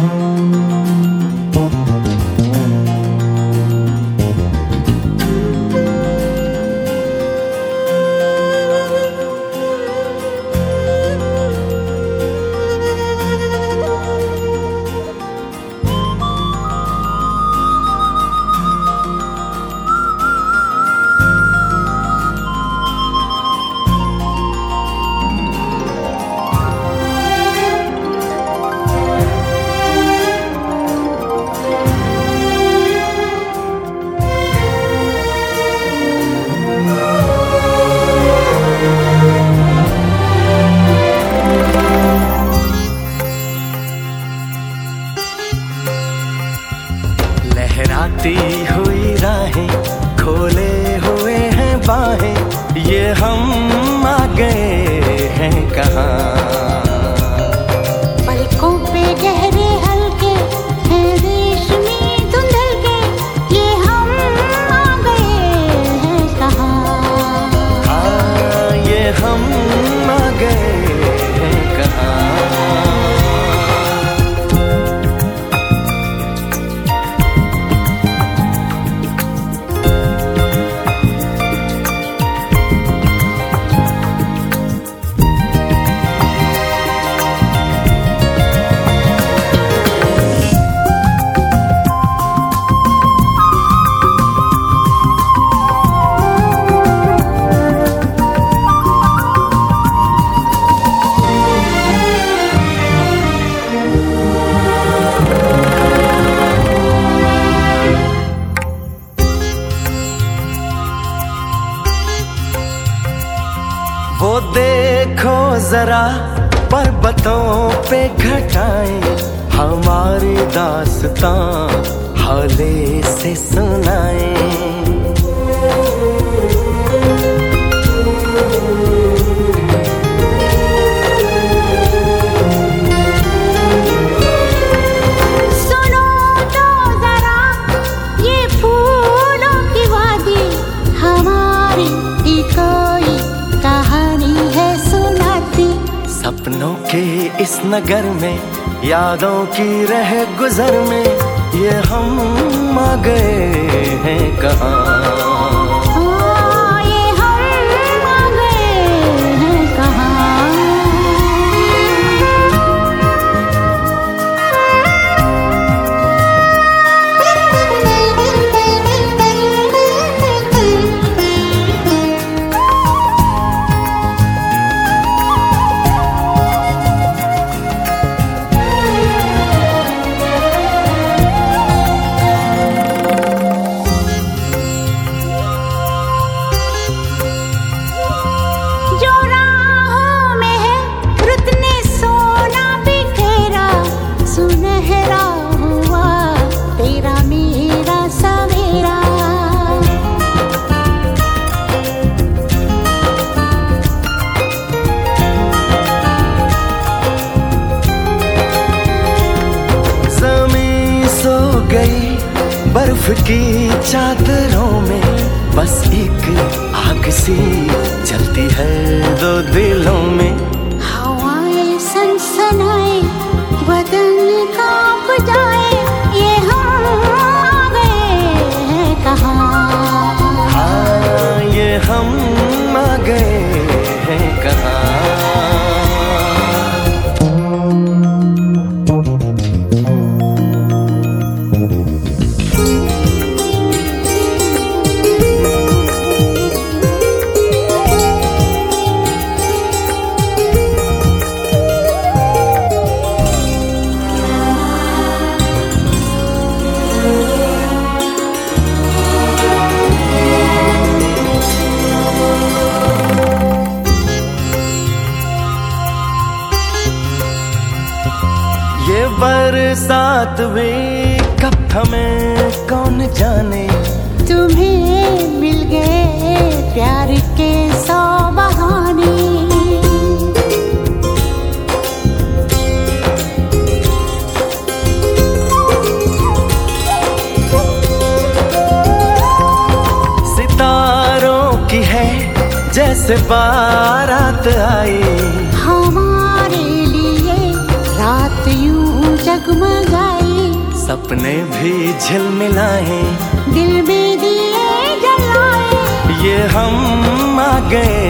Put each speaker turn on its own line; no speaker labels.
लहराती हुई राहें, खोले हुए हैं बाहें, ये हम आ गए हैं कहाँ।
पलकों पे गहरे हल्के हैं रेशमी धुंधल के, ये हम आ गए हैं कहाँ।
हाँ, ये हम आ गए हैं कहाँ। वो देखो जरा पर्वतों पे घटाएं, हमारी दास्तां हौले से सुनाएं।
सुनो तो जरा ये फूलों की वादी, हमारी भी कोई कहानी है सुनाती।
सपनों के इस नगर में, यादों की रह गुजर में, ये हम आ गए हैं कहाँ।
ये हम आ गए हैं कहाँ।
बर्फ की चादरों में बस एक आग सी जलती है दो दिलों में।
हवाएं सनसनाए, बदन कांप जाए, ये हम आ गए हैं कहाँ।
हाँ, ये हम आ गए हैं कहाँ। ये बरसात भी कब थमे कौन जाने,
तुम्हें मिल गए प्यार के 100 बहाने।
सितारों की है जैसे बारात आई,
हमारे लिए रात यूं जगमगा
सपने भी झिलमिलाए,
दिल भी दिए जलाए,
ये हम आ गए